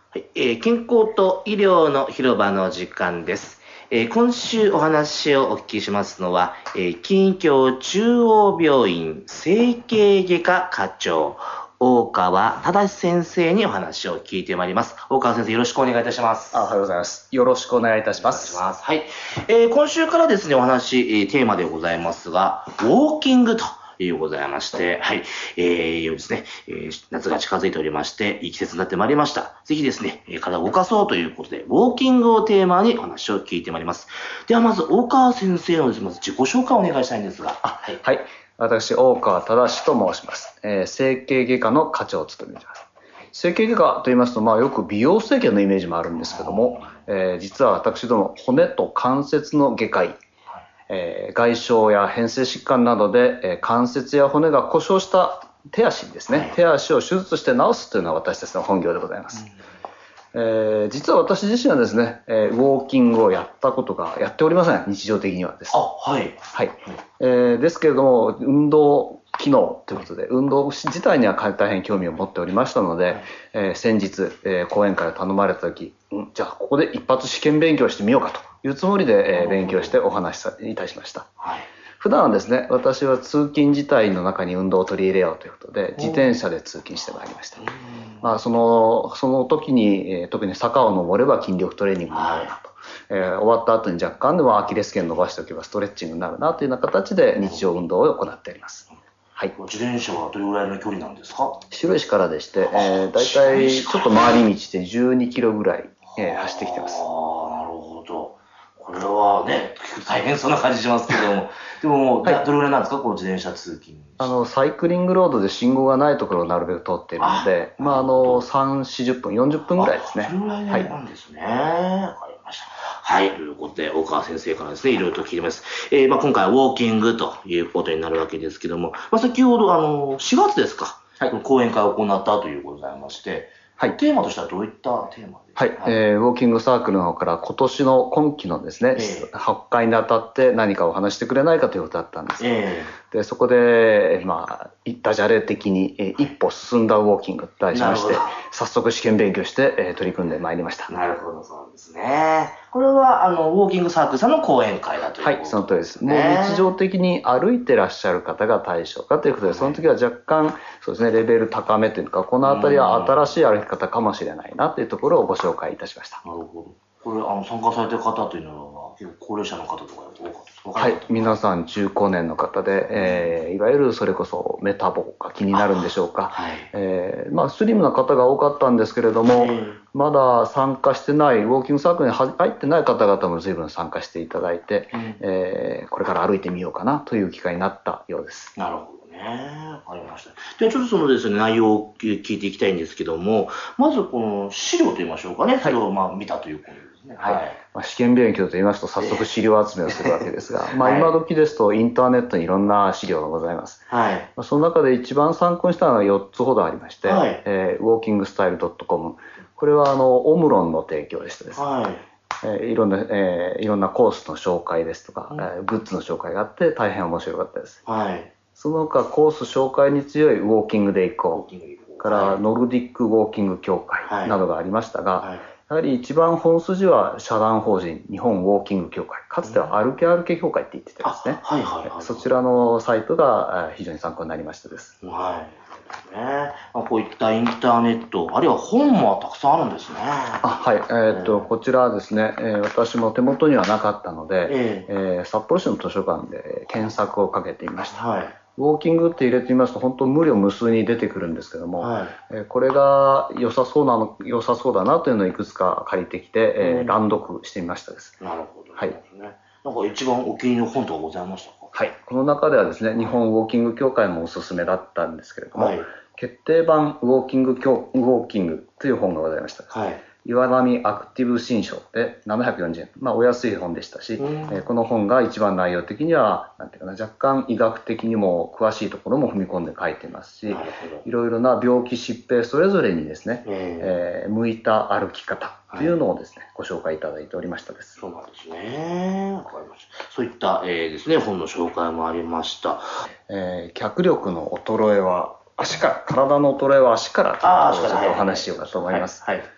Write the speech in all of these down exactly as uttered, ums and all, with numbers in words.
はい、えー健康と医療の広場の時間です。えー今週お話をお聞きしますのは、えー近畿中央病院整形外科課長、大川忠先生にお話を聞いてまいります。大川先生、よろしくお願いいたします。 あ、おはようございます。よろしくお願いいたします。 お願いします。はい。えー今週からですね、お話、えーテーマでございますが、ウォーキングというございまして、はい。えー、いよいよですね、えー夏が近づいておりまして、いい季節になってまいりました。ぜひですね、えー体を動かそうということで、ウォーキングをテーマにお話を聞いてまいります。ではまず、大川先生のですね、まず自己紹介をお願いしたいんですが。 あ、はい。はい。私、大川忠と申します。えー整形外科の課長を務めています。整形外科と言いますと、まあ、よく美容整形のイメージもあるんですけども、えー実は私ども骨と関節の外科医、えー外傷や変性疾患などで、えー関節や骨が故障した手足ですね、手足を手術して治すというのが私たちの本業でございます。えー実は私自身はですね、えーウォーキングをやったことがやっておりません、日常的にはです。 あ、はい。 はい。えーですけれども、運動機能ということで、運動自体には大変興味を持っておりましたので、えー先日、えー講演会を頼まれたとき、んじゃあここで一発試験勉強してみようかというつもりで、えー勉強してお話しさいたしました。 はい。 普段はですね、私は通勤自体の中に運動を取り入れようということで、自転車で通勤してまいりました。まあ、その、その時に、えー特に坂を登れば筋力トレーニングになるなと。えー終わった後に若干でもアキレス腱伸ばしておけばストレッチングになるなというような形で日常運動を行っております。はい。 自転車はどれぐらいの距離なんですか？ 白石からでして、えー、だいたいちょっと回り道でじゅうにキロぐらい、えー走ってきてます。 ああ、なるほど。これはね、大変そうな感じしますけども。でも、 はいじゃあどれぐらいなんですか、この自転車通勤。 あの、サイクリングロードで信号がないところをなるべく通っているので、 あまあ、あの、さん、よんじゅっぷん、よんじゅっぷんぐらいですね。 それぐらいはい。 なんですね。わかりました。はい。ということで、大川先生からですね、いろいろと聞いてます。えー、まあ今回はウォーキングということになるわけですけども、まあ先ほど、あの、しがつですか。 はい。 講演会を行ったということでございまして、 はい。 テーマとしてはどういったテーマではい、えーウォーキングサークルの方から今年の今期のですね、 ええ発会にあたって何かお話してくれないかということだったんです。 えで、そこで、まあ、ダジャレ的に、えー一歩進んだウォーキングと題しましてなるほ、 早速試験勉強して、えー取り組んでまいりました。 えなるほど、そうですね。これは、あの、ウォーキングサークルさんの講演会だということはい、その通りです。もう日常的に歩いてらっしゃる方が対象かということで、その時は若干、そうですね、レベル高めというか、このあたりは新しい歩き方かもしれないなというところをご紹介いたしました。 なるほど。これ、あの、参加されてる方というのは、結構高齢者の方とか多かったですか？ はい、皆さん中高年の方で、えーいわゆるそれこそメタボが気になるんでしょうか。 はい。 えーまあ、スリムな方が多かったんですけれども、 ええまだ参加してない、ウォーキングサークルに入ってない方々も随分参加していただいて、 うんえーこれから歩いてみようかなという機会になったようです。 なるほどね。わかりました。で、ちょっとそのですね、内容を聞いていきたいんですけども、まずこの資料と言いましょうかね。それをまあ見たということですね。 はい。まあ、試験勉強と言いますと早速資料集めをするわけですが、まあ今時ですとインターネットにいろんな資料がございます。 はい。 まあその中で一番参考にしたのはよっつほどありまして、 はいえー、ウォーキングスタイル .com。これはあの、オムロンの提供でしてですね、 はい。 えーいろんな、えーいろんなコースの紹介ですとか、 うんえーグッズの紹介があって大変面白かったです。 はい。 その他コース紹介に強いウォーキングで行こうからノルディックウォーキング協会などがありましたが、 はい。 やはり一番本筋は社団法人日本ウォーキング協会、かつては歩け歩け協会って言っててですね、 はいはいはい。 そちらのサイトがえー非常に参考になりましたです。 はい。ね、まあ、こういったインターネット、あるいは本もたくさんあるんですね。 あ、はい。えーっと、こちらはですね、えー私も手元にはなかったので、 ええー札幌市の図書館で検索をかけていました。 はい。 ウォーキングって入れてみますと本当無料無数に出てくるんですけども、 はい。 えーこれが良さそうなの、良さそうだなというのをいくつか借りてきて、えーうん乱読してみましたです。 なるほど。 はい。 ね。なんか一番お気に入りの本とかございましたか？ はい。この中ではですね、日本ウォーキング協会もおすすめだったんですけれども、 はい。 決定版ウォーキング協、ウォーキングという本がございました。 はい。 岩波アクティブ新書でななひゃくよんじゅうえん。まあお安い本でしたし、 うんえーこの本が一番内容的には、なんていうかな、若干医学的にも詳しいところも踏み込んで書いてますし、 なるほど。 いろいろな病気疾病それぞれにですね、 ええー向いた歩き方というのをですね、ご紹介いただいておりましたです。 そうなんですね。わかりました。そういった、えーですね、本の紹介もありました。 えー脚力の衰えは足から、体の衰えは足からというあーことをちょっ足からとお話ししようかと思います。 はい。はい。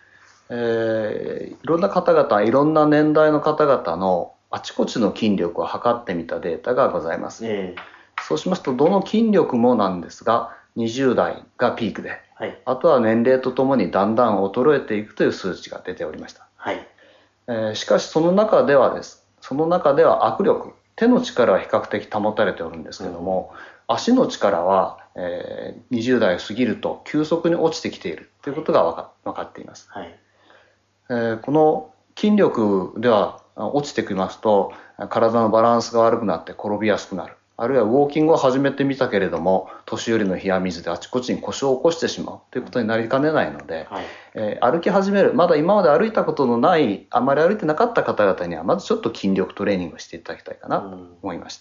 えーいろんな方々、いろんな年代の方々のあちこちの筋力を測ってみたデータがございます。 えそうしますと、どの筋力もなんですが、にじゅう代がピークで、 ーはい。 あとは年齢とともにだんだん衰えていくという数値が出ておりました。 はい。 えーしかしその中ではです、その中では握力、手の力は比較的保たれておるんですけども、足の力は、えーにじゅう代を過ぎると急速に落ちてきているということが分か、分かっています。 はい。 えーこの筋力ではあ落ちてきますと、体のバランスが悪くなって転びやすくなる。あるいはウォーキングを始めてみたけれども、年寄りの冷や水であちこちに故障を起こしてしまうということになりかねないので、 はい。 えー歩き始める、まだ今まで歩いたことのない、あまり歩いてなかった方々には、まずちょっと筋力トレーニングをしていただきたいかなと思いました。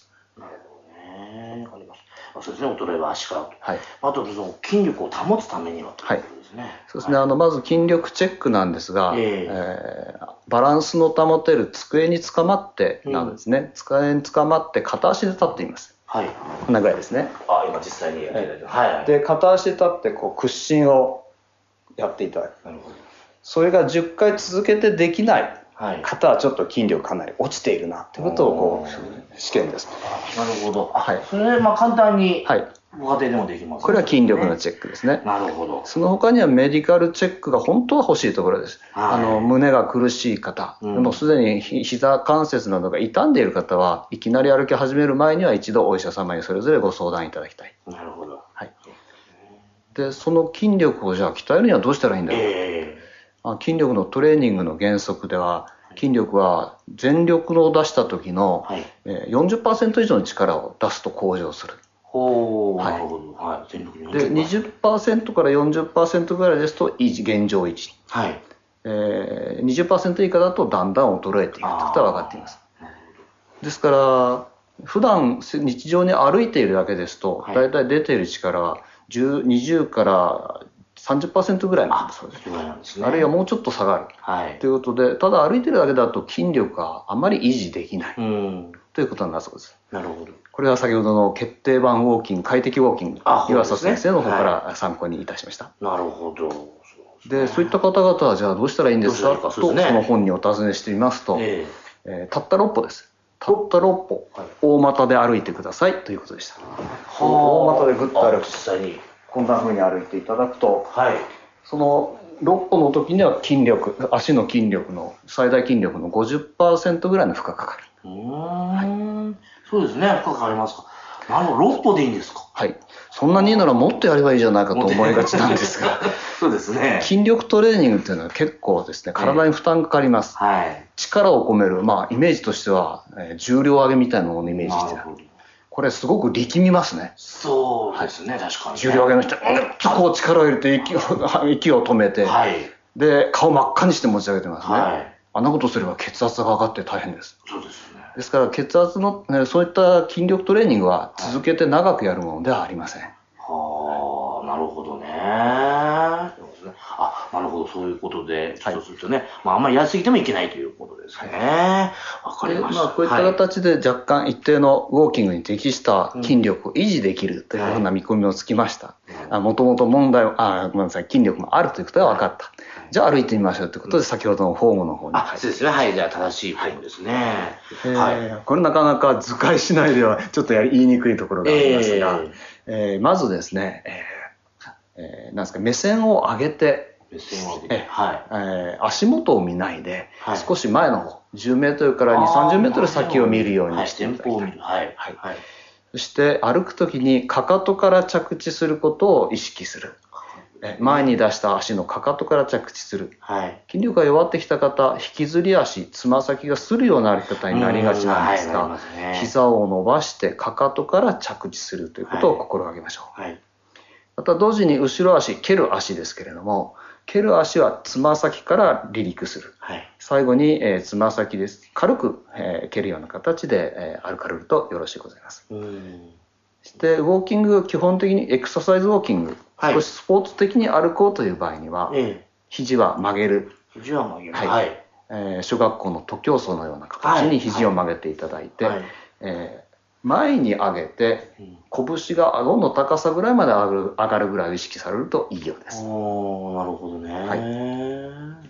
なるほどね。わかりました。あそうですね、衰えは足からと。 はい。 あと、その筋力を保つためにはということですね。 そうですね、あのまず筋力チェックなんですが、 えええーバランスの保てる机につかまってなんですね、机につかまって片足で立っています。 はい。 こんなぐらいですね。 あ、今実際にやっていただいて。はいはい。 で、片足で立ってこう屈伸をやっていただく。 なるほど。 それがじゅっかい続けてできないはい。 方はちょっと筋力かなり落ちているなということをこう試験です。 なるほど。あはいそれで、まあ簡単にはい。 ご家庭でもできますね。 これは筋力のチチェックですね。 なるほど。 その他にはメディカルチェックが本当は欲しいところです。 はいあの胸が苦しい方、 うんでもすでにひ膝関節などが傷んでいる方はいきなり歩き始める前には一度お医者様にそれぞれご相談いただきたい。 なるほど。 はい。で、その筋力をじゃあ鍛えるにはどうしたらいいんだろう。 えあ筋力のトレーニングの原則では、筋力は全力を出した時のえはい。 えーよんじゅっパーセント以上の力を出すと向上する。 ほう、 はいなるほど。はい。全力にで、にじゅっパーセントからよんじゅっパーセントぐらいですと維持、現状維持。 はい。 えー、にじゅっパーセント以下だとだんだん衰えていくということは分かっています。 なるですから普段日常に歩いているだけですと、 はいだいたい出ている力はじゅう、にじゅうからさんじゅっパーセントぐらいなんだそうです。 ほど。そうなんですね。 あるいはもうちょっと下がるはいと。いうことで、ただ歩いているだけだと筋力があまり維持できないうん。 ということなんだそうです。 なるほど。 これは先ほどの決定版ウォーキング、快適ウォーキング、 あ岩佐そうですね先生の方から参考にいたしました。 なるほど。 で、そういった方々はじゃあどうしたらいいんですかどうしたらいいかと、 そうですねその本にお尋ねしてみますと、 ええーたったろっぽです。たったろっぽ、 はい大股で歩いてくださいということでした。 え大股でぐっと歩くあ実。際に。 こんな風に歩いていただくと、 はい。 そのろっぽの時には筋力、足の筋力の、最大筋力の ごじゅっパーセント ぐらいの負荷がかかる。 うーん。そうですね。負荷かかりますか。なるほど。ろっぽでいいんですか。 はい。そんなにいいならもっとやればいいじゃないかと思いがちなんですが、 そうですね。 筋力トレーニングっていうのは結構ですね、体に負担かかります。 はい。 力を込める、まあ、イメージとしては、えー重量上げみたいなものをイメージしてる。 なるほど。 これすごく力みますね。 そうですね。確かにね。 重量上げの人、うんとこう力を入れて息を息を止めて、 はい。 で、顔真っ赤にして持ち上げてますね。 はい。 あんなことすれば血圧が上がって大変です。 そうですね。 ですから血圧の、ね、そういった筋力トレーニングは続けて長くやるものではありません。 はあ、なるほどね。そうですね。あ、なるほど、そういうことで、 はいそうするとね、まあ、あんまりやりすぎてもいけないということですね。わ、かりでました。 まあ、こういったはい形で若干一定のウォーキングに適した筋力を維持できるというような見込みをつきました。もともと問題は、あ、ごめんなさい、筋力もあるということが分かった。じゃあ歩いてみましょうということで、先ほどのフォームの方にあ、そうですね。はい。じゃあ、正しいフォームですね。 えーはい。 これなかなか図解しないではちょっとやり言いにくいところがありますが、 ええーまずですね、えーえーなんですか、目線を上げて、 目線を上げて。 えはい。 えー足元を見ないで、 はい少し前の方、じゅうメートルからにじゅう、さんじゅうメートル先を見るようにしていただきたい。 はい、前方を見る。はい。 はいはい。 そして歩くときにかかとから着地することを意識する。え前に出した足のかかとから着地する。 はい。 筋力が弱ってきた方、引きずり足、つま先がするような歩き方になりがちなんですうんはいなりが、 ますね膝を伸ばしてかかとから着地するということを心がけましょう。 はい。 また同時に後ろ足、蹴る足ですけれども、蹴る足はつま先から離陸する。 はい。 最後に、えーつま先です。軽く、えー蹴るような形で、えー歩かれるとよろしいございます。 うん。 そしてウォーキング、基本的にエクササイズウォーキング、 はい少しスポーツ的に歩こうという場合には、 ええ。 肘は曲げる。 肘は曲げる。 はいはい。 えー小学校の徒競走のような形に肘を曲げていただいて、 はい。 えー前に上げてうん拳が顎の高さぐらいまで上がる上がるぐらいを意識されるといいようです。 おー、なるほどね。 はいなるほど。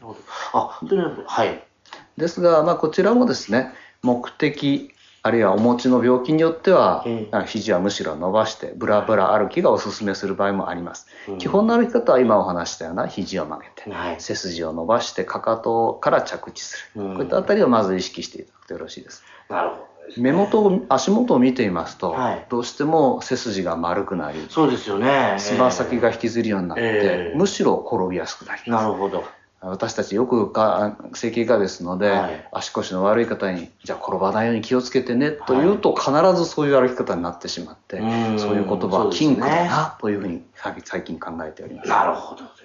あ、とにかく、はい。 ですが、まあ、こちらもですね、目的、あるいはお持ちの病気によっては、 え肘はむしろ伸ばして、ブラブラ歩きがおすすめする場合もあります。 うん、 基本の歩き方は今お話したような肘を曲げて、 はい、 背筋を伸ばして、かかとから着地する。 うん、 こういったあたりをまず意識していただくとよろしいです。 なるほど。 目元を、足元を見ていますと、 はい、 どうしても背筋が丸くなり、 そうですよね。 つま先が引きずるようになって、 えー、 むしろ転びやすくなります。 なるほど。 私たちよくか整形外科ですので、はい、足腰の悪い方にじゃあ転ばないように気をつけてねと言うと、必ずそういう歩き方になってしまって、はい、そういう言葉は禁句だなというふうに最近考えております。 なるほど。